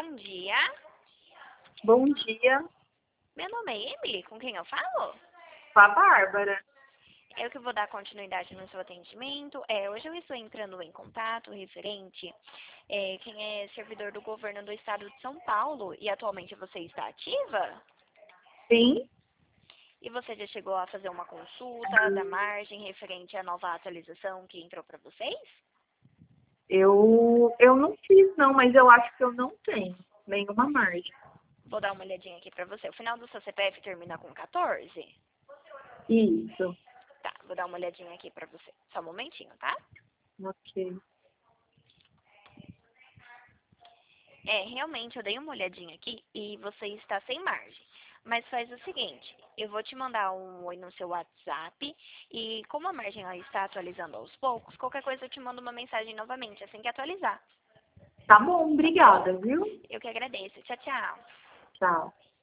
Bom dia. Bom dia, Meu nome é Emily, com quem eu falo? com a Bárbara. Eu que vou dar continuidade no seu atendimento. Hoje eu estou entrando em contato referente quem é servidor do governo do estado de São Paulo e atualmente você está ativa? Sim, E você já chegou a fazer uma consulta da margem referente à nova atualização que entrou para vocês? eu não fiz não, mas eu acho que eu não tenho nenhuma margem. Vou dar uma olhadinha aqui para você. O final do seu CPF termina com 14? Isso, Tá, vou dar uma olhadinha aqui para você. Só um momentinho, tá? ok. Realmente eu dei uma olhadinha aqui e você está sem margem. Mas faz o seguinte, eu vou te mandar um oi no seu WhatsApp e como a margem ela está atualizando aos poucos, qualquer coisa eu te mando uma mensagem novamente assim que atualizar, Tá bom, tá bom? obrigada, viu? Eu que agradeço. Tchau, tchau. Tchau.